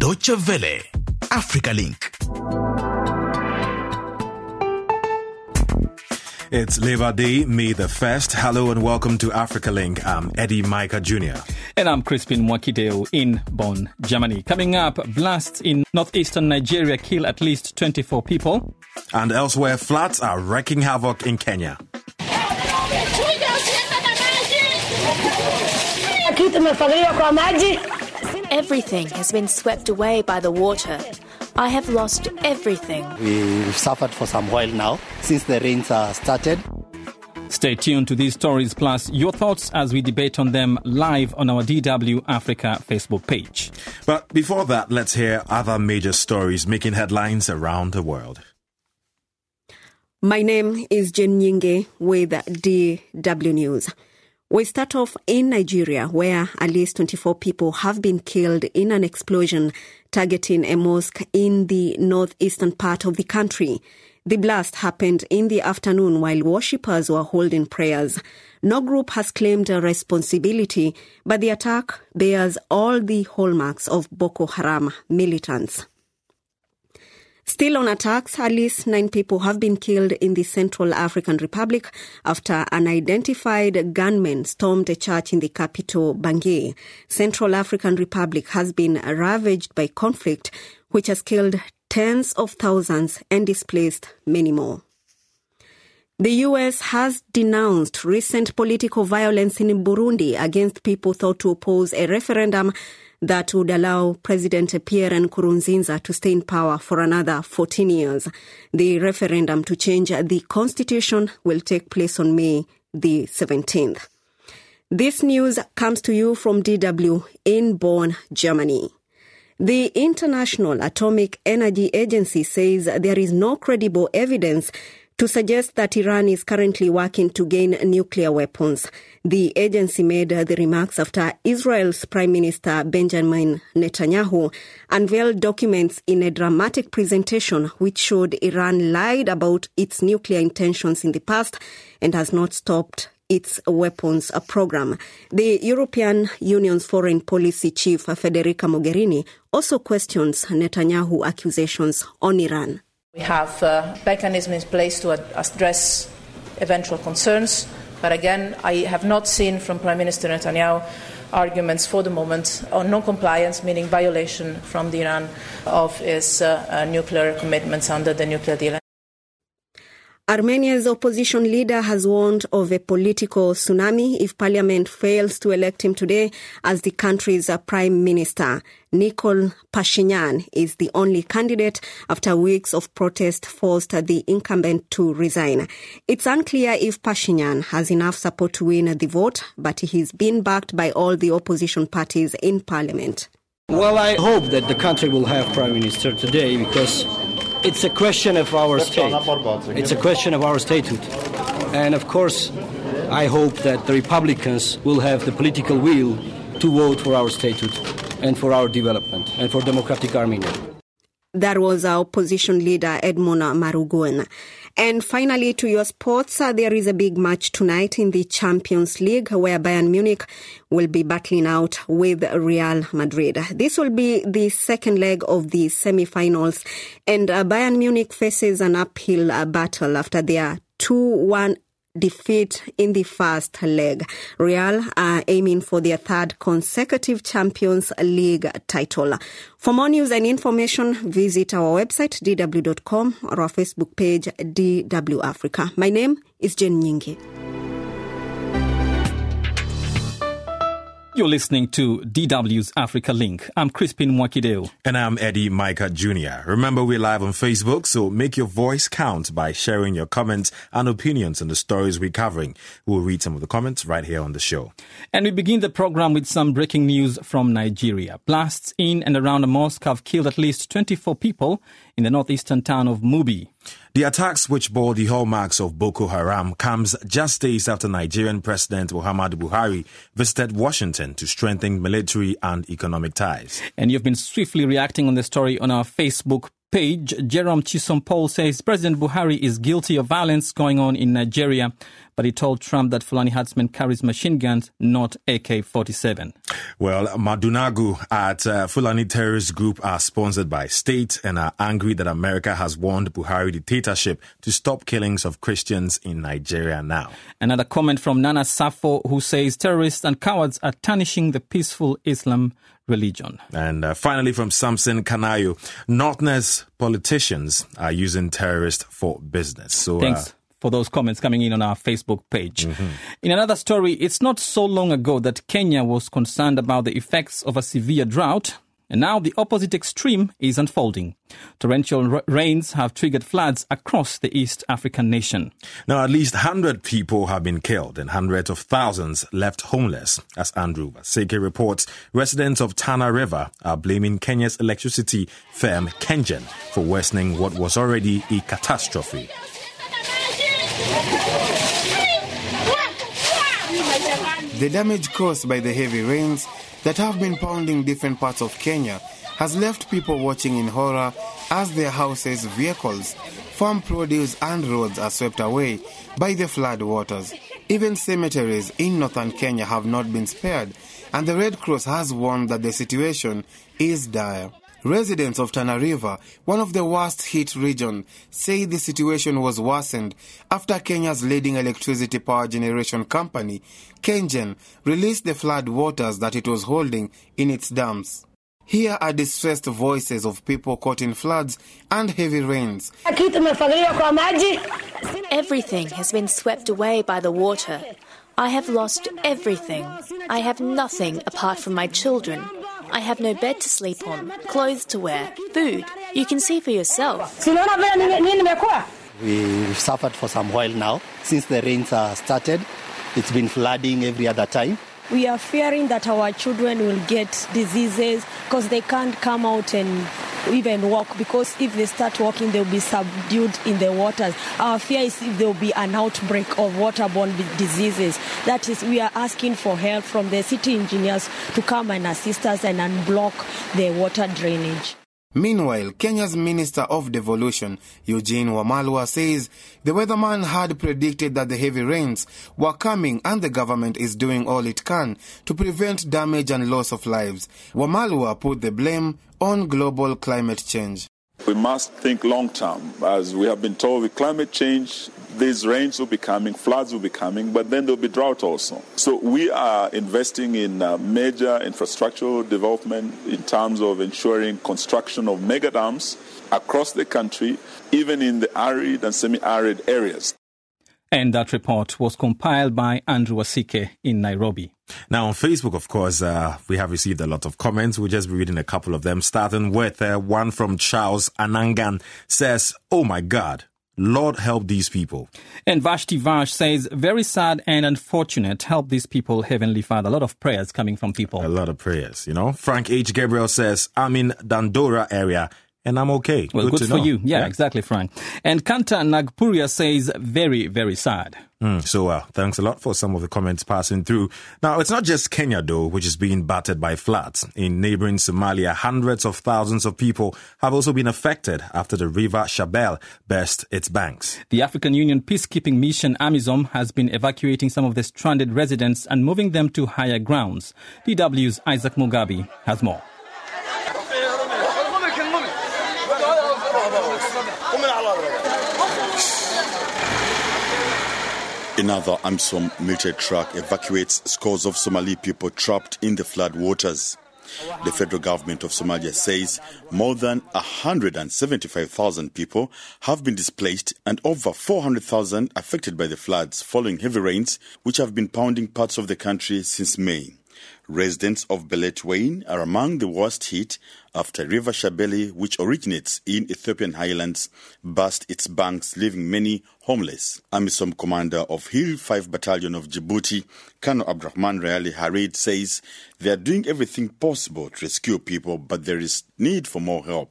Deutsche Welle, Africa Link. It's Labor Day, May the 1st. Hello and welcome to Africa Link. I'm Eddie Micah Jr. And I'm Crispin Mwakideu in Bonn, Germany. Coming up, blasts in northeastern Nigeria kill at least 24 people. And elsewhere, floods are wreaking havoc in Kenya. Everything has been swept away by the water. I have lost everything. We've suffered for some while now, since the rains started. Stay tuned to these stories, plus your thoughts as we debate on them live on our DW Africa Facebook page. But before that, let's hear other major stories making headlines around the world. My name is Jen Nyinge with DW News. We start off in Nigeria, where at least 24 people have been killed in an explosion targeting a mosque in the northeastern part of the country. The blast happened in the afternoon while worshippers were holding prayers. No group has claimed a responsibility, but the attack bears all the hallmarks of Boko Haram militants. Still on attacks, at least 9 people have been killed in the Central African Republic after unidentified gunmen stormed a church in the capital, Bangui. Central African Republic has been ravaged by conflict, which has killed tens of thousands and displaced many more. The U.S. has denounced recent political violence in Burundi against people thought to oppose a referendum that would allow President Pierre Nkurunziza to stay in power for another 14 years. The referendum to change the constitution will take place on May the 17th. This news comes to you from DW in Bonn, Germany. The International Atomic Energy Agency says there is no credible evidence to suggest that Iran is currently working to gain nuclear weapons. The agency made the remarks after Israel's Prime Minister Benjamin Netanyahu unveiled documents in a dramatic presentation which showed Iran lied about its nuclear intentions in the past and has not stopped its weapons program. The European Union's foreign policy chief, Federica Mogherini, also questions Netanyahu accusations on Iran. We have mechanisms in place to address eventual concerns, but again, I have not seen from Prime Minister Netanyahu arguments for the moment on non-compliance, meaning violation from Iran of its nuclear commitments under the nuclear deal. Armenia's opposition leader has warned of a political tsunami if parliament fails to elect him today as the country's prime minister. Nikol Pashinyan is the only candidate after weeks of protest forced the incumbent to resign. It's unclear if Pashinyan has enough support to win the vote, but he's been backed by all the opposition parties in parliament. Well, I hope that the country will have prime minister today because it's a question of our state. It's a question of our statehood. And of course, I hope that the Republicans will have the political will to vote for our statehood and for our development and for democratic Armenia. That was our opposition leader, Edmond Marugun. And finally, to your sports, there is a big match tonight in the Champions League where Bayern Munich will be battling out with Real Madrid. This will be the second leg of the semi-finals, and Bayern Munich faces an uphill battle after their 2-1 defeat in the first leg. Real are aiming for their third consecutive Champions League title. For more news and information, visit our website, dw.com, or our Facebook page, DW Africa. My name is Jen Nyingi. You're listening to DW's Africa Link. I'm Crispin Mwakideu. And I'm Eddie Micah Jr. Remember, we're live on Facebook, so make your voice count by sharing your comments and opinions on the stories we're covering. We'll read some of the comments right here on the show. And we begin the program with some breaking news from Nigeria. Blasts in and around a mosque have killed at least 24 people in the northeastern town of Mubi. The attacks, which bore the hallmarks of Boko Haram, comes just days after Nigerian President Muhammadu Buhari visited Washington to strengthen military and economic ties. And you've been swiftly reacting on the story on our Facebook page. Jerome Chisom Paul says President Buhari is guilty of violence going on in Nigeria, but he told Trump that Fulani herdsmen carries machine guns, not AK-47. Well, Madunagu at Fulani terrorist group are sponsored by state and are angry that America has warned Buhari dictatorship to stop killings of Christians in Nigeria now. Another comment from Nana Safo, who says terrorists and cowards are tarnishing the peaceful Islam religion. And finally from Samson Kanayo, Northerners politicians are using terrorists for business. So thanks for those comments coming in on our Facebook page. In another story, it's not so long ago that Kenya was concerned about the effects of a severe drought, and now the opposite extreme is unfolding. Torrential rains have triggered floods across the East African nation. Now, at least 100 people have been killed and hundreds of thousands left homeless. As Andrew Waseke reports, residents of Tana River are blaming Kenya's electricity firm KenGen for worsening what was already a catastrophe. The damage caused by the heavy rains that have been pounding different parts of Kenya has left people watching in horror as their houses, vehicles, farm produce and roads are swept away by the flood waters. Even cemeteries in northern Kenya have not been spared, and the Red Cross has warned that the situation is dire. Residents of Tana River, one of the worst-hit regions, say the situation was worsened after Kenya's leading electricity power generation company, KenGen, released the flood waters that it was holding in its dams. Here are distressed voices of people caught in floods and heavy rains. Everything has been swept away by the water. I have lost everything. I have nothing apart from my children. I have no bed to sleep on, clothes to wear, food. You can see for yourself. We've suffered for some while now. Since the rains started, it's been flooding every other time. We are fearing that our children will get diseases because they can't come out and even walk, because if they start walking, they'll be subdued in the waters. Our fear is if there will be an outbreak of waterborne diseases. That is, we are asking for help from the city engineers to come and assist us and unblock the water drainage. Meanwhile, Kenya's Minister of Devolution, Eugene Wamalwa, says the weatherman had predicted that the heavy rains were coming and the government is doing all it can to prevent damage and loss of lives. Wamalwa put the blame on global climate change. We must think long term. As we have been told, with climate change, these rains will be coming, floods will be coming, but then there will be drought also. So we are investing in major infrastructural development in terms of ensuring construction of mega dams across the country, even in the arid and semi-arid areas. And that report was compiled by Andrew Waseke in Nairobi. Now, on Facebook, of course, we have received a lot of comments. We'll just be reading a couple of them, starting with one from Charles Anangan says, "Oh my God, Lord help these people." And Vashti Vash says, "Very sad and unfortunate. Help these people, Heavenly Father." A lot of prayers coming from people. A lot of prayers, you know. Frank H. Gabriel says, "I'm in Dandora area and I'm okay." Well, good for know. you. Yeah, exactly, Frank. And Kanta Nagpuria says, "Very, very sad." So thanks a lot for some of the comments passing through. Now, it's not just Kenya, though, which is being battered by floods. In neighboring Somalia, hundreds of thousands of people have also been affected after the river Shabelle burst its banks. The African Union peacekeeping mission, AMISOM, has been evacuating some of the stranded residents and moving them to higher grounds. DW's Isaac Mugabe has more. Another AMISOM military truck evacuates scores of Somali people trapped in the flood waters. The federal government of Somalia says more than 175,000 people have been displaced and over 400,000 affected by the floods following heavy rains which have been pounding parts of the country since May. Residents of Beledweyne are among the worst hit after River Shabelle, which originates in Ethiopian highlands, burst its banks, leaving many homeless. AMISOM commander of Hill 5 Battalion of Djibouti, Colonel Abdurrahman Reali Harid, says they are doing everything possible to rescue people, but there is need for more help.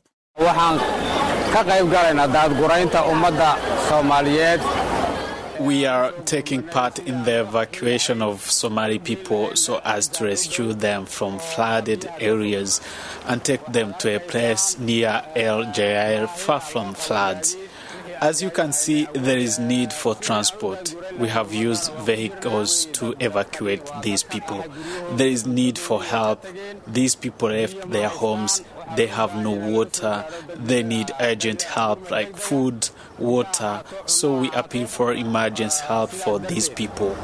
We are taking part in the evacuation of Somali people so as to rescue them from flooded areas and take them to a place near El Jair, far from floods. As you can see, there is need for transport. We have used vehicles to evacuate these people. There is need for help. These people left their homes. They have no water. They need urgent help like food, water. So we appeal for emergency help for these people.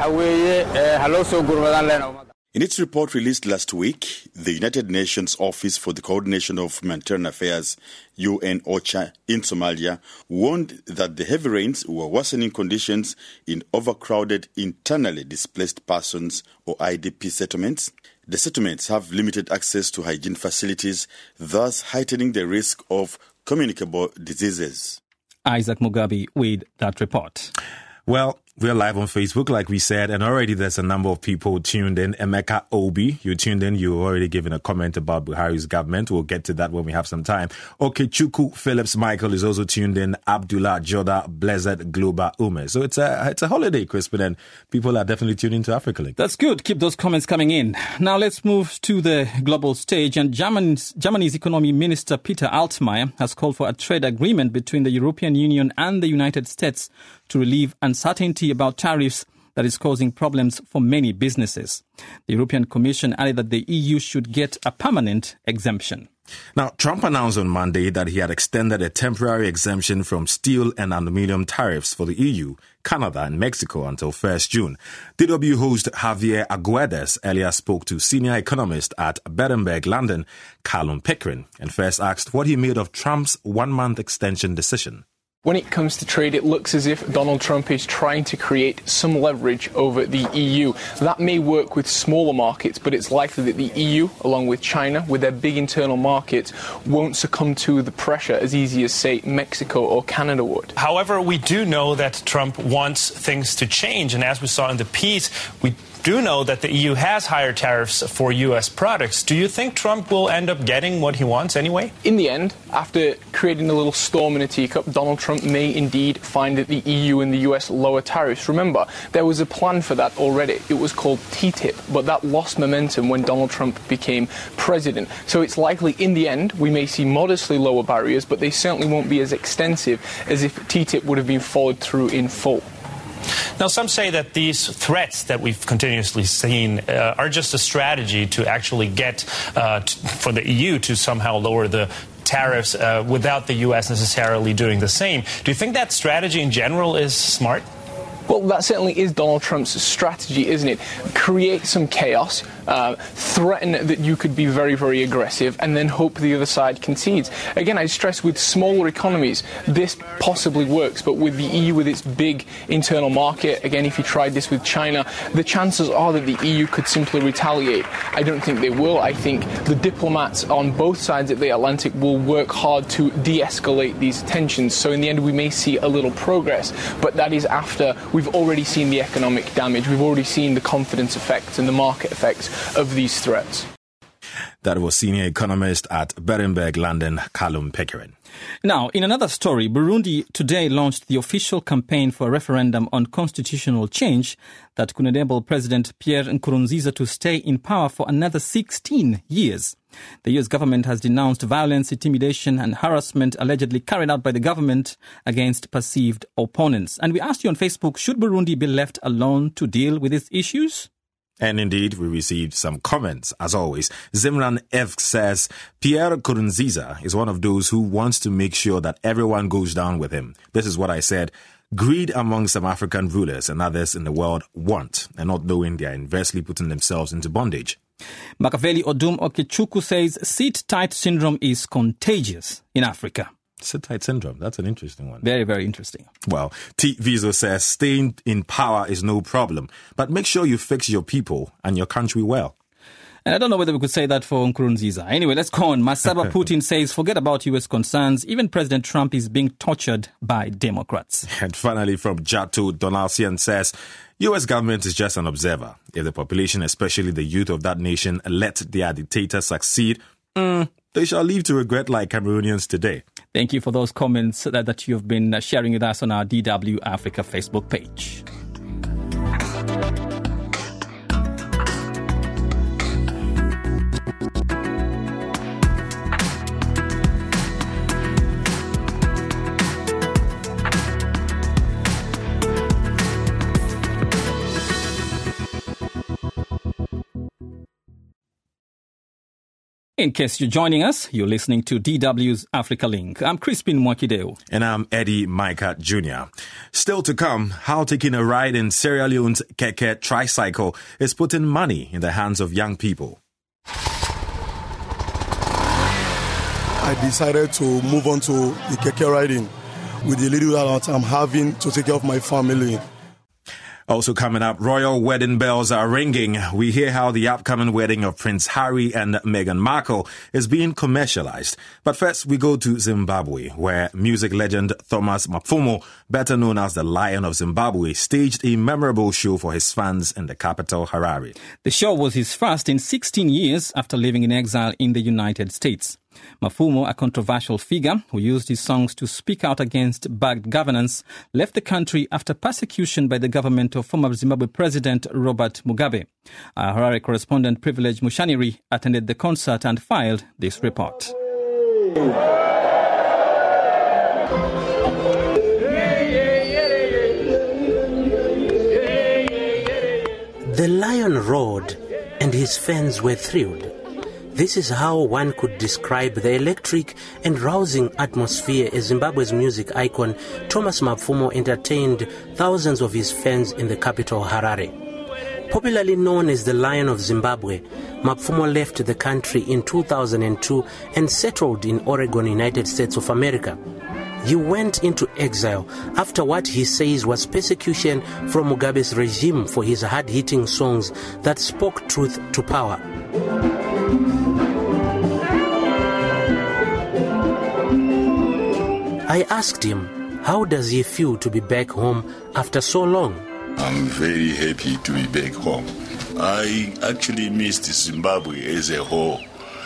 In its report released last week, the United Nations Office for the Coordination of Humanitarian Affairs, UN OCHA, in Somalia, warned that the heavy rains were worsening conditions in overcrowded internally displaced persons or IDP settlements. The settlements have limited access to hygiene facilities, thus heightening the risk of communicable diseases. Isaac Mugabe with that report. Well, we're live on Facebook, like we said, and already there's a number of people tuned in. Emeka Obi, you tuned in. You already given a comment about Buhari's government. We'll get to that when we have some time. Okechukwu Phillips Michael is also tuned in. Abdullah Joda, Blessed Globa Ume. So it's a holiday, Crispin, and people are definitely tuned into Africa Link. That's good. Keep those comments coming in. Now let's move to the global stage. And Germany's economy minister Peter Altmaier has called for a trade agreement between the European Union and the United States to relieve uncertainty about tariffs that is causing problems for many businesses. The European Commission added that the EU should get a permanent exemption. Now, Trump announced on Monday that he had extended a temporary exemption from steel and aluminium tariffs for the EU, Canada and Mexico until 1st June. DW host Javier Aguedes earlier spoke to senior economist at Berenberg London, Callum Pickering, and first asked what he made of Trump's one-month extension decision. When it comes to trade, it looks as if Donald Trump is trying to create some leverage over the EU. That may work with smaller markets, but it's likely that the EU, along with China, with their big internal markets, won't succumb to the pressure as easy as, say, Mexico or Canada would. However, we do know that Trump wants things to change, and as we saw in the piece, we do know that the EU has higher tariffs for U.S. products. Do you think Trump will end up getting what he wants anyway? In the end, after creating a little storm in a teacup, Donald Trump may indeed find that the EU and the US lower tariffs. Remember, there was a plan for that already. It was called TTIP, but that lost momentum when Donald Trump became president. So it's likely in the end we may see modestly lower barriers, but they certainly won't be as extensive as if TTIP would have been followed through in full. Now, some say that these threats that we've continuously seen are just a strategy to actually get for the EU to somehow lower the tariffs without the U.S. necessarily doing the same. Do you think that strategy in general is smart? Well, that certainly is Donald Trump's strategy, isn't it? Create some chaos, threaten that you could be very, very aggressive, and then hope the other side concedes. Again, I stress with smaller economies, this possibly works, but with the EU, with its big internal market, again, if you tried this with China, the chances are that the EU could simply retaliate. I don't think they will. I think the diplomats on both sides of the Atlantic will work hard to de-escalate these tensions. So in the end, we may see a little progress, but that is after we've already seen the economic damage. We've already seen the confidence effects and the market effects of these threats. That was senior economist at Berenberg London, Callum Pickering. Now, in another story, Burundi today launched the official campaign for a referendum on constitutional change that could enable President Pierre Nkurunziza to stay in power for another 16 years. The U.S. government has denounced violence, intimidation and harassment allegedly carried out by the government against perceived opponents. And we asked you on Facebook, should Burundi be left alone to deal with its issues? And indeed, we received some comments, as always. Zimran F says, Pierre Nkurunziza is one of those who wants to make sure that everyone goes down with him. This is what I said. Greed among some African rulers and others in the world want, and not knowing they are inversely putting themselves into bondage. Machiavelli Odum Okechukwu says sit-tight syndrome is contagious in Africa. Sit-tight syndrome, that's an interesting one. Very, very interesting. Well, T. Vizo says staying in power is no problem, but make sure you fix your people and your country well. And I don't know whether we could say that for Nkurunziza. Anyway, let's go on. Masaba Putin says, forget about U.S. concerns. Even President Trump is being tortured by Democrats. And finally, from Jato, Donalcian says, U.S. government is just an observer. If the population, especially the youth of that nation, let their dictator succeed, they shall live to regret like Cameroonians today. Thank you for those comments that you've been sharing with us on our DW Africa Facebook page. In case you're joining us, you're listening to DW's Africa Link. I'm Crispin Mwakideu. And I'm Eddie Micah Jr. Still to come, how taking a ride in Sierra Leone's Keke tricycle is putting money in the hands of young people. I decided to move on to the Keke riding with the little that I'm having to take care of my family. Also coming up, royal wedding bells are ringing. We hear how the upcoming wedding of Prince Harry and Meghan Markle is being commercialized. But first, we go to Zimbabwe, where music legend Thomas Mapfumo, better known as the Lion of Zimbabwe, staged a memorable show for his fans in the capital, Harare. The show was his first in 16 years after living in exile in the United States. Mapfumo, a controversial figure who used his songs to speak out against bad governance, left the country after persecution by the government of former Zimbabwe President Robert Mugabe. Our Harare correspondent Privilege Mushaniri attended the concert and filed this report. The lion roared and his fans were thrilled. This is how one could describe the electric and rousing atmosphere as Zimbabwe's music icon Thomas Mapfumo entertained thousands of his fans in the capital Harare. Popularly known as the Lion of Zimbabwe, Mapfumo left the country in 2002 and settled in Oregon, United States of America. He went into exile after what he says was persecution from Mugabe's regime for his hard-hitting songs that spoke truth to power. I asked him, how does he feel to be back home after so long? I'm very happy to be back home. I actually missed Zimbabwe as a whole.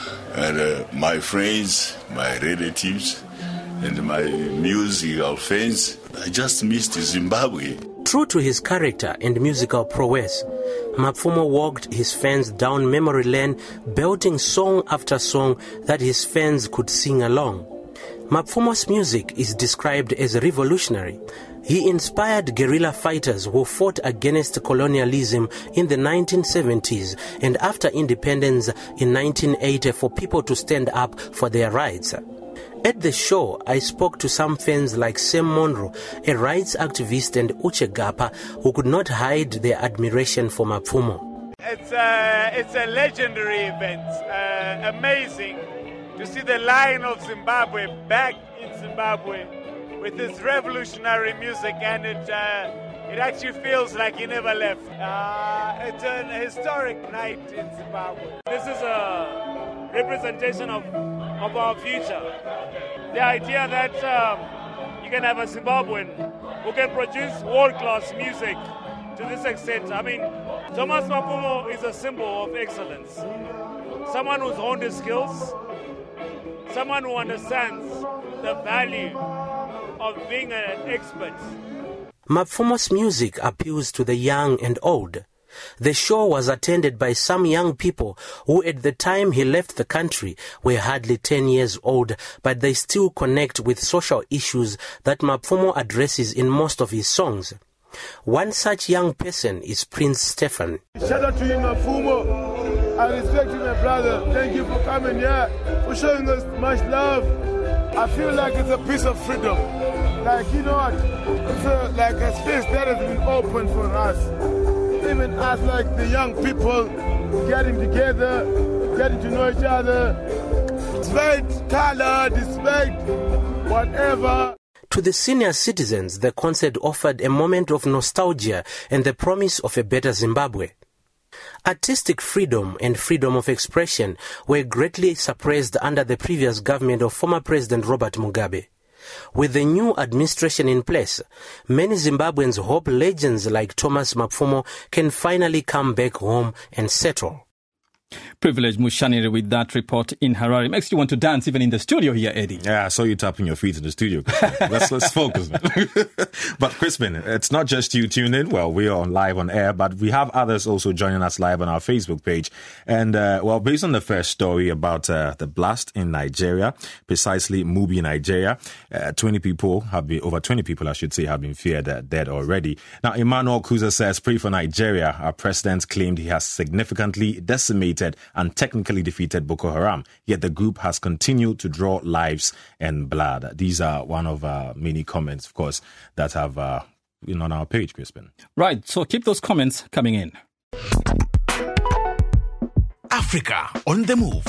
And my friends, my relatives, and my musical fans, I just missed Zimbabwe. True to his character and musical prowess, Mapfumo walked his fans down memory lane, belting song after song that his fans could sing along. Mapfumo's music is described as revolutionary. He inspired guerrilla fighters who fought against colonialism in the 1970s and after independence in 1980 for people to stand up for their rights. At the show, I spoke to some fans like Sam Monroe, a rights activist, and Uche Gapa, who could not hide their admiration for Mapfumo. It's a legendary event, amazing to see the Lion of Zimbabwe back in Zimbabwe with his revolutionary music, and it actually feels like he never left. It's an historic night in Zimbabwe. This is a representation of our future. The idea that you can have a Zimbabwean who can produce world-class music to this extent. I mean, Thomas Mapfumo is a symbol of excellence. Someone who's honed his skills, someone who understands the value of being an expert. Mapfumo's music appeals to the young and old. The show was attended by some young people who at the time he left the country were hardly 10 years old, but they still connect with social issues that Mapfumo addresses in most of his songs. One such young person is Prince Stefan. Shout out to you, Mapfumo. I respect you, my brother. Thank you for coming here, for showing us much love. I feel like it's a piece of freedom. Like, you know what? It's like a space that has been opened for us. Even us, like the young people, getting together, getting to know each other. Despite color, despite whatever. To the senior citizens, the concert offered a moment of nostalgia and the promise of a better Zimbabwe. Artistic freedom and freedom of expression were greatly suppressed under the previous government of former President Robert Mugabe. With the new administration in place, many Zimbabweans hope legends like Thomas Mapfumo can finally come back home and settle. Privilege Mushaniri with that report in Harare. Makes you want to dance even in the studio here, Eddie. Yeah, I saw you tapping your feet in the studio. Let's focus, man. But Crispin, it's not just you tuned in. Well, we are live on air, but we have others also joining us live on our Facebook page. And, based on the first story about the blast in Nigeria, precisely Mubi, Nigeria, over 20 people, have been feared dead already. Now, Emmanuel Kuza says, pray for Nigeria. Our president claimed he has significantly decimated isolated and technically defeated Boko Haram, yet the group has continued to draw lives and blood. These are one of many comments, of course, that have been on our page, Crispin. Right, so keep those comments coming in. Africa on the move.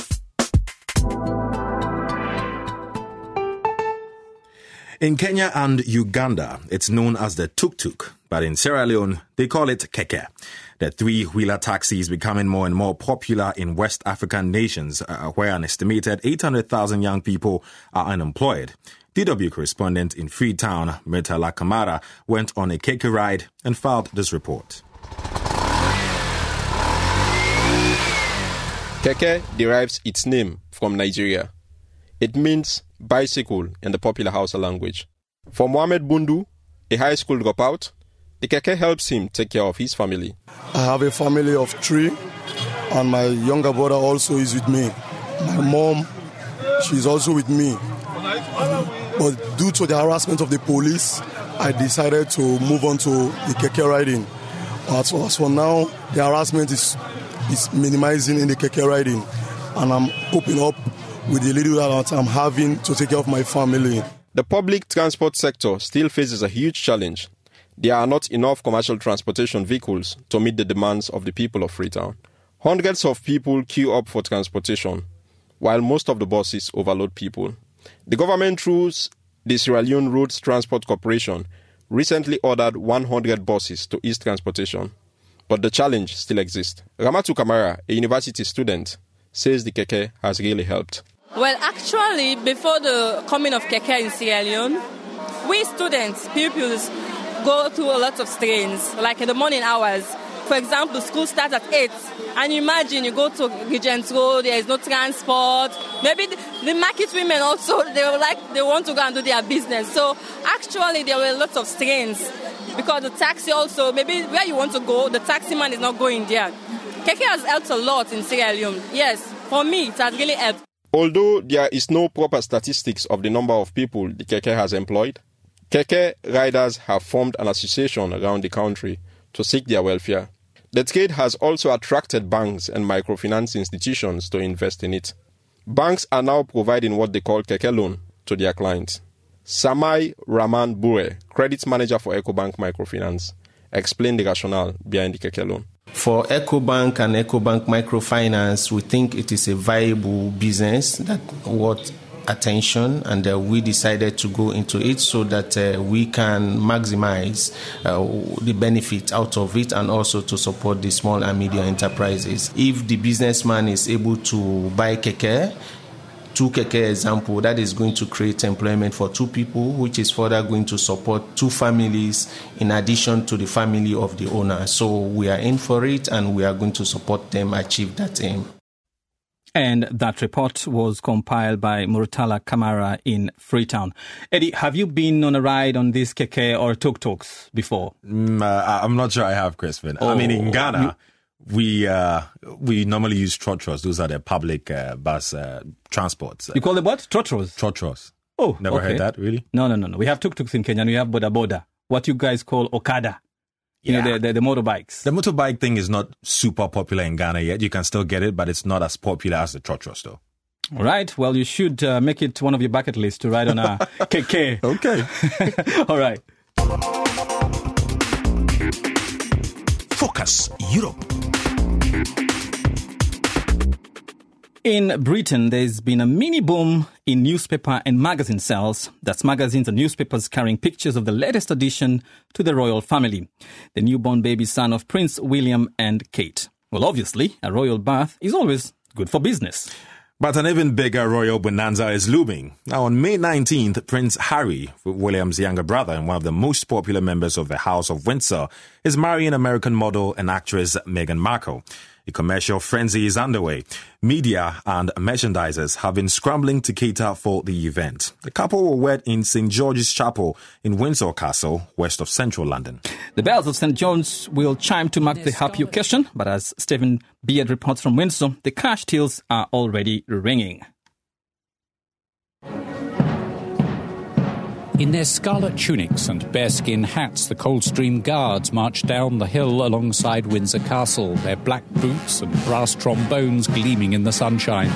In Kenya and Uganda, it's known as the tuk-tuk, but in Sierra Leone, they call it keke. The three-wheeler taxi is becoming more and more popular in West African nations, where an estimated 800,000 young people are unemployed. DW correspondent in Freetown, Murtala Kamara, went on a keke ride and filed this report. Keke derives its name from Nigeria. It means bicycle in the popular Hausa language. For Mohamed Bundu, a high school dropout, the keke helps him take care of his family. I have a family of 3, and my younger brother also is with me. My mom, she's also with me. But due to the harassment of the police, I decided to move on to the keke riding. As for now, the harassment is minimizing in the keke riding, and I'm coping up with the little that I'm having to take care of my family. The public transport sector still faces a huge challenge. There are not enough commercial transportation vehicles to meet the demands of the people of Freetown. Hundreds of people queue up for transportation, while most of the buses overload people. The government, through the Sierra Leone Roads Transport Corporation, recently ordered 100 buses to ease transportation. But the challenge still exists. Ramatu Kamara, a university student, says the keke has really helped. Well, actually, before the coming of keke in Sierra Leone, we students, pupils, go through a lot of strains, like in the morning hours. For example, school starts at 8, and imagine you go to Regent's Road, there is no transport. Maybe the market women also, they want to go and do their business. So actually, there were lots of strains, because the taxi also, maybe where you want to go, the taxi man is not going there. Keke has helped a lot in Sierra Leone. Yes, for me, it has really helped. Although there is no proper statistics of the number of people the keke has employed, keke riders have formed an association around the country to seek their welfare. The trade has also attracted banks and microfinance institutions to invest in it. Banks are now providing what they call keke loan to their clients. Samai Raman Bure, credit manager for EcoBank Microfinance, explained the rationale behind the keke loan. For EcoBank and EcoBank Microfinance, we think it is a viable business that worth attention, and we decided to go into it so that we can maximize the benefit out of it, and also to support the small and medium enterprises. If the businessman is able to buy keke, 2 keke example, that is going to create employment for 2 people, which is further going to support 2 families in addition to the family of the owner. So we are in for it, and we are going to support them achieve that aim. And that report was compiled by Murtala Kamara in Freetown. Eddie, have you been on a ride on these keke or tuk-tuks before? I'm not sure I have, Crispin. I mean, in Ghana, we normally use trotros. Those are the public bus transports. You call them what? Trotros? Trotros. Oh, never okay. heard that, really? No. We have tuk-tuks in Kenya, and we have boda boda. What you guys call Okada. You know, the motorbikes. The motorbike thing is not super popular in Ghana yet. You can still get it, but it's not as popular as the trotros, though. All right. Well, you should make it one of your bucket lists to ride on a keke. Okay. All right. Focus Europe. In Britain, there's been a mini boom in newspaper and magazine sales. That's magazines and newspapers carrying pictures of the latest addition to the royal family, the newborn baby son of Prince William and Kate. Well, obviously, a royal birth is always good for business. But an even bigger royal bonanza is looming. Now, on May 19th, Prince Harry, William's younger brother and one of the most popular members of the House of Windsor, is marrying American model and actress Meghan Markle. A commercial frenzy is underway. Media and merchandisers have been scrambling to cater for the event. The couple were wed in St. George's Chapel in Windsor Castle, west of central London. The bells of St. John's will chime to mark the happy occasion, but as Stephen Beard reports from Windsor, the cash tills are already ringing. In their scarlet tunics and bearskin hats, the Coldstream Guards march down the hill alongside Windsor Castle, their black boots and brass trombones gleaming in the sunshine.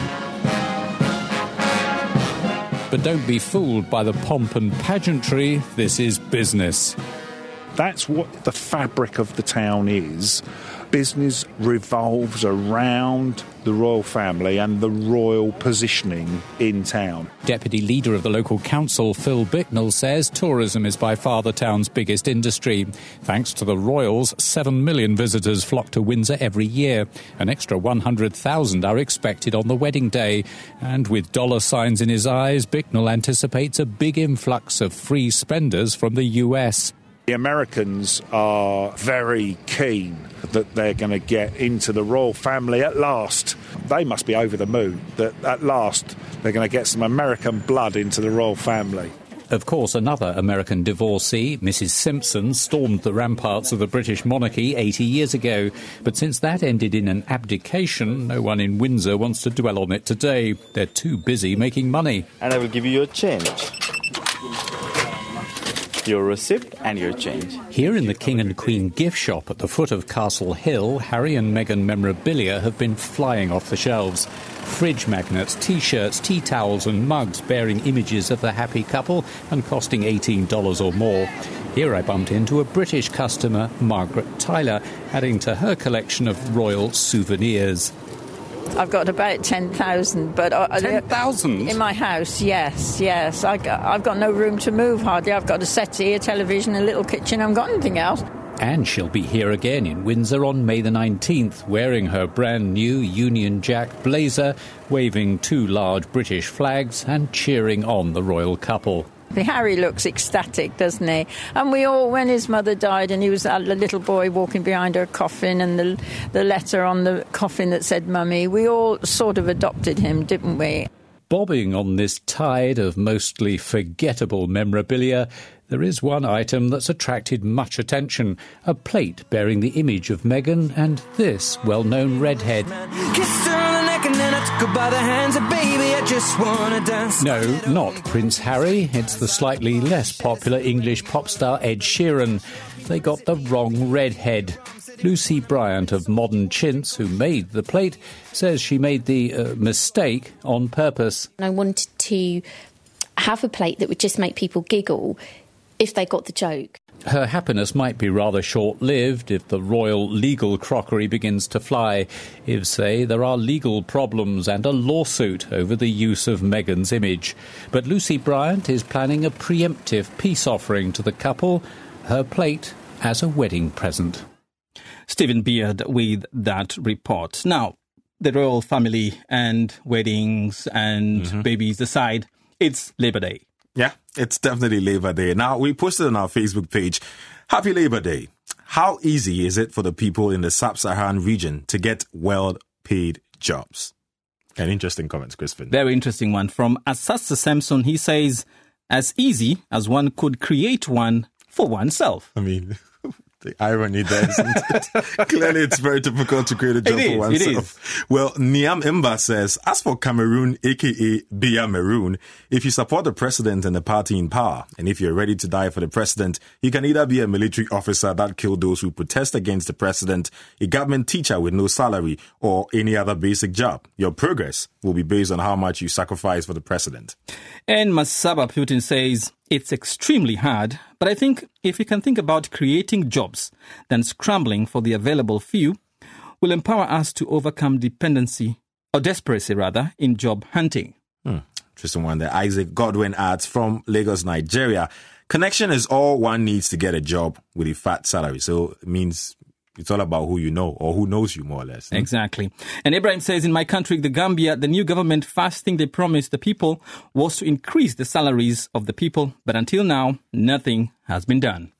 But don't be fooled by the pomp and pageantry. This is business. That's what the fabric of the town is. Business revolves around the royal family and the royal positioning in town. Deputy leader of the local council, Phil Bicknell, says tourism is by far the town's biggest industry. Thanks to the royals, 7 million visitors flock to Windsor every year. An extra 100,000 are expected on the wedding day. And with dollar signs in his eyes, Bicknell anticipates a big influx of free spenders from the US. The Americans are very keen that they're going to get into the royal family at last. They must be over the moon that at last they're going to get some American blood into the royal family. Of course, another American divorcee, Mrs. Simpson, stormed the ramparts of the British monarchy 80 years ago. But since that ended in an abdication, no one in Windsor wants to dwell on it today. They're too busy making money. And I will give you your change. Your receipt and your change. Here in the King and Queen gift shop at the foot of Castle Hill, Harry and Meghan memorabilia have been flying off the shelves. Fridge magnets, T-shirts, tea towels and mugs bearing images of the happy couple and costing $18 or more. Here I bumped into a British customer, Margaret Tyler, adding to her collection of royal souvenirs. I've got about 10,000, but 10,000 in my house. Yes. I've got no room to move hardly. I've got a settee, a television, a little kitchen. I haven't got anything else. And she'll be here again in Windsor on May the 19th, wearing her brand new Union Jack blazer, waving 2 large British flags and cheering on the royal couple. Harry looks ecstatic, doesn't he? And we all, when his mother died and he was a little boy walking behind her coffin and the letter on the coffin that said Mummy, we all sort of adopted him, didn't we? Bobbing on this tide of mostly forgettable memorabilia, there is one item that's attracted much attention, a plate bearing the image of Meghan and this well-known redhead. No, not Prince Harry. It's the slightly less popular English pop star Ed Sheeran. They got the wrong redhead. Lucy Bryant of Modern Chintz, who made the plate, says she made the mistake on purpose. I wanted to have a plate that would just make people giggle if they got the joke. Her happiness might be rather short-lived if the royal legal crockery begins to fly. If, say, there are legal problems and a lawsuit over the use of Meghan's image. But Lucy Bryant is planning a preemptive peace offering to the couple, her plate as a wedding present. Stephen Beard with that report. Now, the royal family and weddings and babies aside, it's Labour Day. Yeah, it's definitely Labour Day. Now, we posted on our Facebook page, Happy Labour Day. How easy is it for the people in the sub-Saharan region to get well-paid jobs? An interesting comment, Crispin. Very interesting one. From Asasa Samson, he says, as easy as one could create one for oneself. I mean, the irony there, isn't it? Clearly, it's very difficult to create a job for oneself. It is. Well, Niam Imba says, as for Cameroon, a.k.a. Biya Maroon, if you support the president and the party in power, and if you're ready to die for the president, you can either be a military officer that killed those who protest against the president, a government teacher with no salary, or any other basic job. Your progress will be based on how much you sacrifice for the president. And Masaba Putin says, it's extremely hard, but I think if we can think about creating jobs, then scrambling for the available few will empower us to overcome dependency, or desperation rather, in job hunting. Interesting one there. Isaac Godwin adds from Lagos, Nigeria, connection is all one needs to get a job with a fat salary. So it means it's all about who you know or who knows you more or less. Exactly. And Ibrahim says, in my country, the Gambia, the new government, first thing they promised the people was to increase the salaries of the people. But until now, nothing has been done.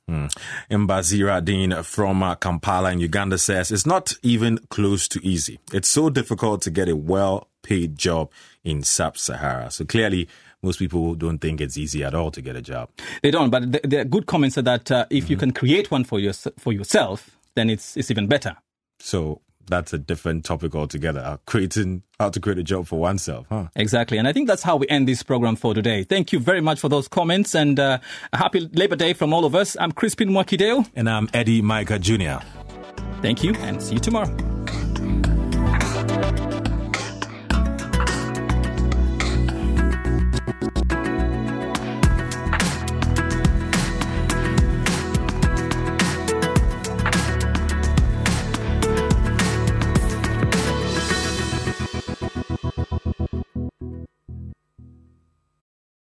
Mbazira Dean from Kampala in Uganda says, it's not even close to easy. It's so difficult to get a well-paid job in Sub-Sahara. So clearly, most people don't think it's easy at all to get a job. They don't, but the good comments are that if you can create one for yourself, then it's even better. So that's a different topic altogether. How to create a job for oneself, huh? Exactly. And I think that's how we end this program for today. Thank you very much for those comments, and a happy Labor Day from all of us. I'm Crispin Mwakideo. And I'm Eddie Micah Jr. Thank you, and see you tomorrow.